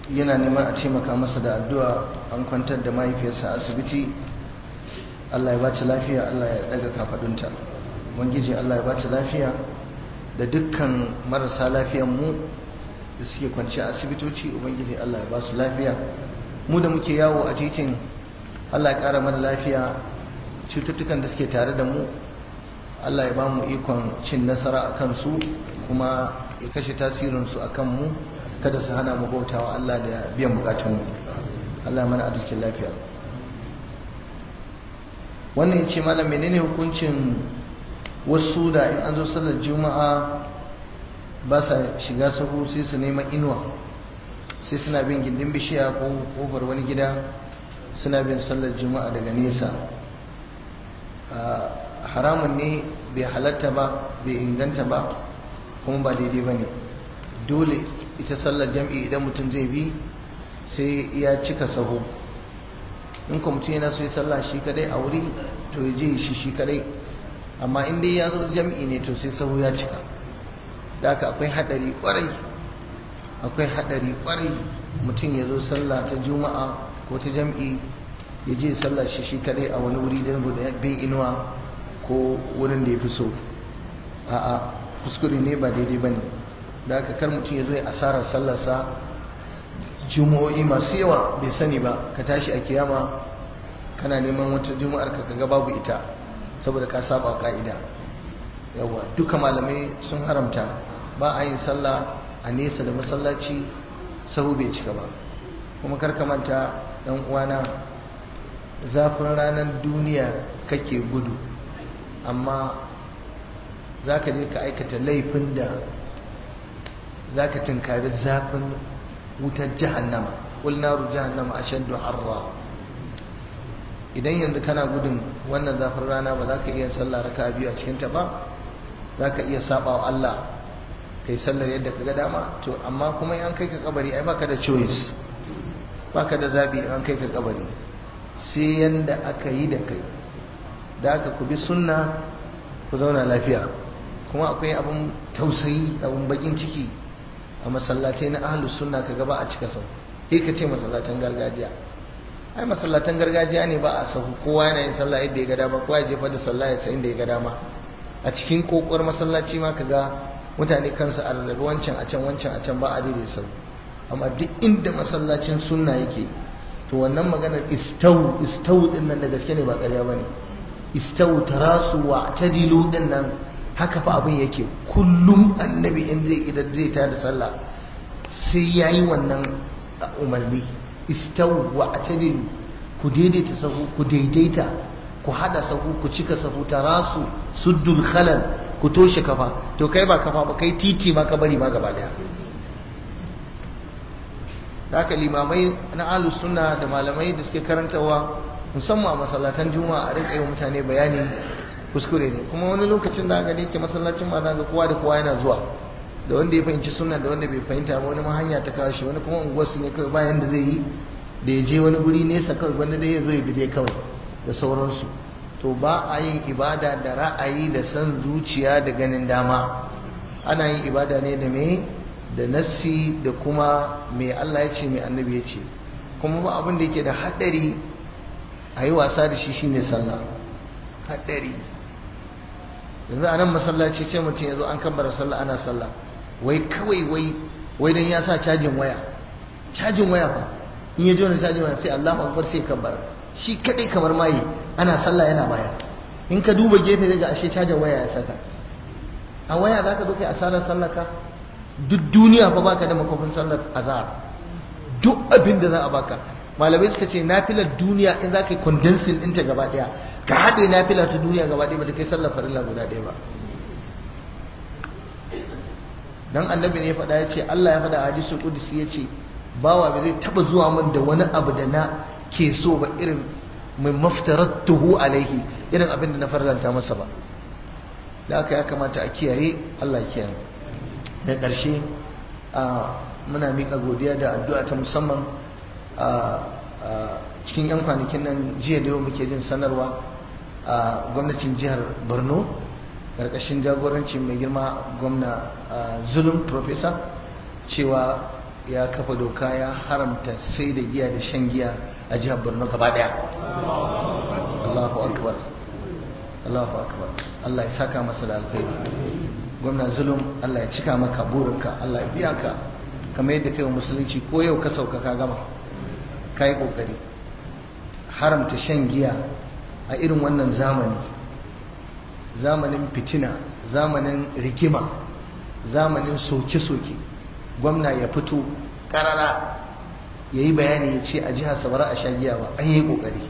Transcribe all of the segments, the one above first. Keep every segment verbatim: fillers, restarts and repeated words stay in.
yana neman a taimaka masa da addu'a an kwantar da mahaifiyarsa a asibiti. Allah ya bata lafiya, Allah ya daga kafadunta. Ubangiji Allah ya bata lafiya da dukkan marasa lafiyan mu da suke kwanci a asibitoci. Ubangiji Allah ya ba su lafiya. Mu da muke yawo a titin, Allah ya kara mana lafiya. Cututtukan da suke tare da mu, Allah ya ba mu ikon cin nasara a kansu, kuma ya kashe tasirinsu a kanmu, kada su hana mu bautawa Allah da biyan bukatunmu. Allah mana arzikin lafiya. Wannan ya ce malam menene hukuncin wasu da in an zo sallar juma'a ba sa shiga sahu sai su neman inuwa, sai suna bin gindin bishiya ko kofar wani gida suna bin sallar juma'a daga nesa. Haramun ne, bai halatta ba, bai inganta ba, kuma ba daidai ba ne. Dole ita sallar jam'i idan mutum zai bi sai ya cika sahu. In kuma mutum yana so ya sallah shi kadai a wuri, to ya je shi shi kadai, amma in dai ya zo jam'i ne to sai sahu ya cika. Da haka akwai hadari kwarai akwai hadari kwarai mutum ya zo sallah ta juma'a ko ta jam'i ya je sallah shi shi kadai a wani wuri don bin inuwa ko wurin da ya fi so. A'a, kuskure ne, ba daidai ba ne. Da haka kar mutum ya zo ya asarar sallarsa juma'o'i masu yawa bai sani ba, ka tashi a kiyama kana neman wata juma'ar ka kaga babu ita saboda ka saba ka'ida. Yawa duka malamai sun haramta, ba a yin sallah a nesa da masallaci sahu bai cika ba. Kuma kar ka manta dan uwana, zafin ranar duniya kake gudu, amma zaka je ka aikata laifin da zaka tunkari zafin wutar jahannama. Qul naru jahannama ashaddu harra. Idan yanzu kana gudun wannan zafin rana ba za ka iya sallah raka'a biyu a cikin ta ba, za ka iya saba wa Allah kai sallar yadda ka ga dama, to amma kuma in an kai ka kabari ai baka da choice, baka da zabi. in an kai ka kabari sai yanda aka yi da kai. Da aka ku bi sunna ku zauna lafiya. Kuma akwai abun tausayi, abun bakin ciki a masallatai na ahlus sunna kaga ba a cika sau. Sai ka ce masallatan gargajiya, ai masallatan gargajiya ne ba a sahu, kowa yana yin sallah yadda ya ga dama, kowa ya jefa da sallah ya sa inda ya ga dama. A cikin kokowar masallaci ma kaga mutane kansu a rarrabe, wancan a can wancan a can, ba a daidai sau. Amma duk inda masallacin sunna yake, to wannan maganar istau istau din nan da gaske ne, ba ƙarya bane. Istau tarasu wa tadilu din nan, haka fa abin yake. Kullum annabi in zai idan zai tada sallah sai yayi wannan umarni, istau wa tadilu, ku daidaita sahu, ku daidaita, ku hada sahu, ku cika sahu, tarasu suddul khalal, ku toshe kafa. To kai ba kafa ba, kai titi ma ka bari ma gaba daya. Da haka limamai na ahlus sunna da malamai da suke karantawa musamman a masallatan juma'a a rinka yi wa mutane bayani, kuskure ne. Kuma wani lokacin da aka ke masallacin ma za ga kowa da kowa yana zuwa, da wanda ya fahimci sunna da wanda bai fahimta ba. Wani ma hanya ta kawo shi, wani kuma unguwarsu ne kawai bayan da zai yi da ya je wani guri nesa kawai, wanda dai ya zo ya bide kawai da sauransu. To ba a yin ibada da ra'ayi da san zuciya da ganin dama. Ana yin ibada ne da me, da nassi, da kuma me Allah ya ce, me annabi ya ce. Kuma ba abin da yake da haɗari a yi wasa da shi shine sallah. Haɗari. Yanzu a nan masallaci sai mutum ya zo an kabbara sallah, ana sallah, wai kawai wai wai dan ya sa cajin waya, cajin waya fa, in ya jona cajin waya sai Allahu akbar sai kabbara, shi kadai kamar maye, ana sallah yana baya. In ka duba gefe daga ashe cajin waya ya saka. A waya zaka zo kai asarar sallar ka? Duk duniya fa baka da makofin sallar azhar, duk abin da za a baka. Malamai suka ce nafilar duniya in za ka yi condensing ɗinta gaba ɗaya, ka haɗe nafila ta duniya gaba ɗaya ba ta kai sallar farilla guda ɗaya ba. Dan annabi ne ya faɗa, ya ce Allah ya faɗa a hadisul qudsi, ya ce bawa ba zai taɓa zuwa min da wani abu da na ke so ba irin min maftaratuhu alaihi, irin abin da na farlanta masa ba. Da haka ya kamata a kiyaye, Allah ya kiyaye. Da ƙarshe muna miƙa godiya da addu'a ta musamman. Cikin 'yan kwanakin nan, jiya da yau muke jin sanarwa a gwamnatin jihar Borno ƙarƙashin jagorancin mai girma gwamna Zulum Professor, cewa ya kafa doka ya haramta sai da giya da shan giya a jihar Borno gaba daya. Allahu akbar, Allahu akbar. Allah ya saka masa da alkhairi. Gwamna Zulum, Allah ya cika maka burinka, Allah ya biya ka kamar yadda kai wa musulunci ko yau ka sauka ka gama, ka yi kokari. Haramta shan giya a irin wannan zamani, zamanin fitina, zamanin rigima, zamanin soke-soke, gwamna ya fito karara ya yi bayani ya ce a jihar Sabara a sha giya ba, an yi kokari.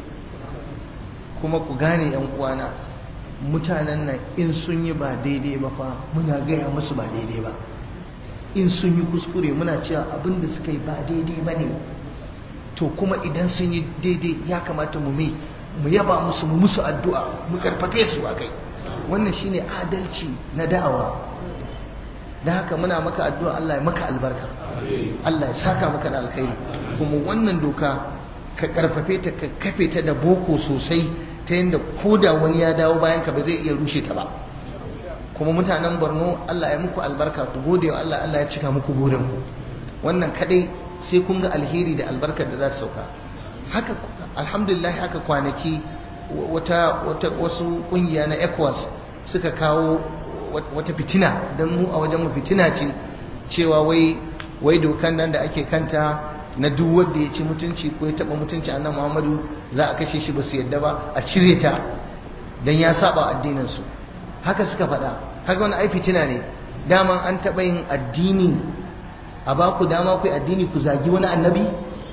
Kuma ku gane yan uwana, mutanen nan in sun yi ba daidai ba fa muna gaya musu ba daidai ba, in sun yi kuskure muna cewa abin da suka yi ba daidai ba ne. To kuma idan sun yi daidai ya kamata mu mu yaba musu, mu musu addu'a, mu karfafe su a kai. Wannan shine adalci na da'awa. Da haka muna maka addu'a Allah ya maka albarka, Allah ya saka maka da alkhairi. Kuma wannan doka ka karfafe ta, ka kafe ta da boko sosai, ta yadda ko da wani ya dawo bayan ka ba zai iya rushe ta ba. Kuma mutanen Borno Allah ya muku albarka, ku gode wa Allah, Allah ya cika muku burin ku. Wannan kadai sai kun ga alheri da albarkar da za ta sauka. Haka alhamdulillah, haka kwanaki wata wata wasu kungiya na ECOWAS suka kawo wata fitina, don mu a wajen mu fitina ce, cewa wai wai dokan nan da ake kanta na duk wanda ya ci mutunci ko ya taba mutunci annabi Muhammadu za a kashe shi, ba su yadda ba, a cire ta dan ya saba addinin su. Haka suka faɗa. Haka wani ai fitina ne. Dama an taba yin addini a ba ku dama ku yi addini ku zagi wani annabi?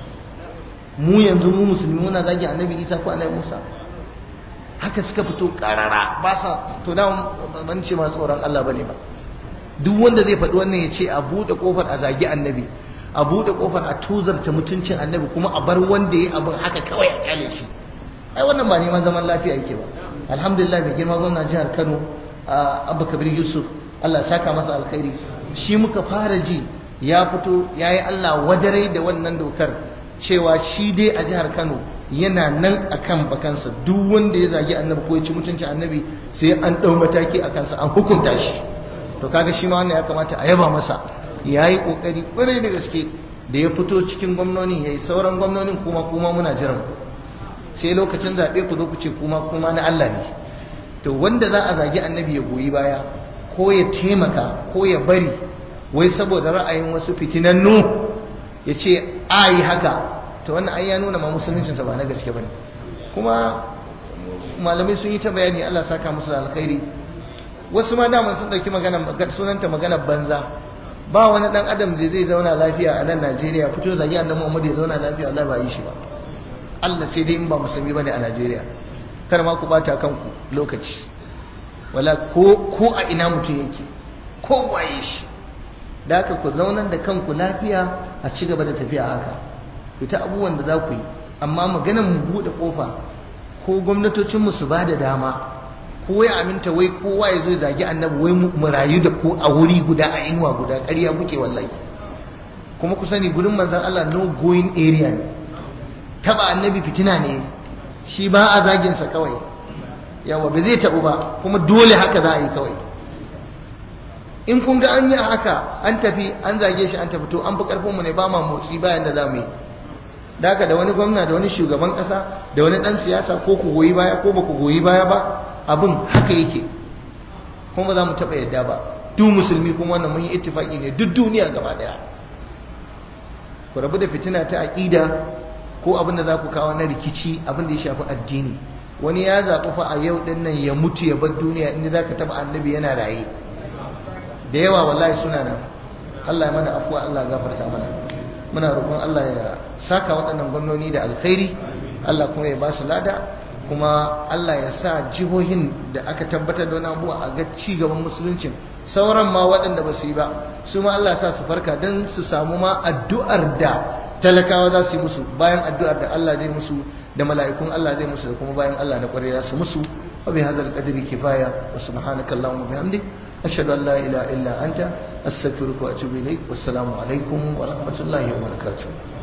Mu yanzu mu musulmi muna zagi annabi Isa ko annabi Musa? Haka suka fito karara, ba sa to da ban ce ma tsoron Allah bane ba. Duk wanda zai faɗi wannan ya ce a buɗe kofar a zagi annabi, a buɗe kofar a tuzarta mutuncin annabi, kuma a bar wanda ya abin haka kawai a kyale shi, ai wannan ba neman zaman lafiya yake ba. Alhamdulillah, mai girma gwamnan jihar Kano Abba Kabir Yusuf, Allah ya saka masa alkhairi, shi muka fara ji ya fito ya yi Allah wadare da wannan dokar, cewa shi dai a jihar Kano yana nan akan bakansa, duk wanda ya zagi annabi ko ya ci mutunci annabi sai an ɗau mataki a kansa, an hukunta shi. To kaga shi ma wannan ya kamata a yaba masa, ya yi ƙoƙari ƙwarai da gaske da ya fito cikin gwamnoni, ya yi sauran gwamnonin kuma kuma muna jiran ku, sai lokacin zaɓe ku zo ku ce kuma kuma na Allah ne. To wanda za a zagi annabi ya goyi baya ko ya taimaka ko ya bari wai saboda ra'ayin wasu fitinannu ya ce a yi haka, to wannan ai ya nuna ma musuluncinsa ba na gaske ba ne. Kuma malamai sun yi ta bayani, Allah saka musu da alkhairi. Wasu ma daman sun ɗauki magana sunanta magana banza. Ba wani ɗan adam da zai zauna lafiya a nan Najeriya fito zagi annabi Muhammad ya zauna lafiya, Allah ba yi shi ba. Allah sai dai in ba musulmi bane a Najeriya. Kar ma ku bata kanku lokaci. Wala ko ko a ina mutum yake, ko waye shi. Da haka ku zaunan da kanku lafiya, a ci gaba da tafiya haka. Ku ta abubuwan da za ku yi, amma maganar mu buɗe kofa ko gwamnatocin mu su ba da dama, ko ya aminta wai kowa ya zo ya zagi annabi, wai mu rayu da ko a wuri guda a inuwa guda, ƙarya kuke wallahi. Kuma ku sani gurin manzon Allah no going area ne, taba annabi fitina ne, shi ba a zagin sa kawai, yawa ba zai tabu ba, kuma dole haka za a yi kawai. In kun ga an yi haka, an tafi an zage shi an tafi, to an fi karfin mu ne, ba ma motsi bayan da za mu yi. Da haka da wani gwamna da wani shugaban kasa da wani dan siyasa, ko ku goyi baya ko ba ku goyi baya ba, abin haka yake, kuma ba za mu taɓa yadda ba. Duk musulmi kuma wannan mun yi ittifaki ne, duk duniya gaba daya. Ku rabu da fitina ta aqida ko abin da za ku kawo na rikici, abin da ya shafi addini. Wani ya zaɓi fa a yau din nan ya mutu ya bar duniya, inda za ka taɓa annabi yana raye. Da yawa wallahi suna nan. Allah ya mana afuwa, Allah ya gafarta mana. Muna roƙon Allah ya saka waɗannan gwamnoni da alkhairi, Allah kuma ya ba su lada, kuma Allah ya sa jihohin da aka tabbatar da wani abuwa a ga ci gaban musuluncin, sauran ma waɗanda ba su yi ba su ma Allah ya sa su farka don su samu ma addu'ar da talakawa za su yi musu, bayan addu'ar da Allah zai musu da mala'ikun Allah zai musu, da kuma bayan Allah na ƙwarai za su musu. Wa bi hadzal qadri kifaya, wa subhanaka allahumma bihamdik, ashhadu an la ilaha illa anta, astaghfiruka wa atubu ilaik. Wassalamu alaikum wa rahmatullahi wa barakatuh.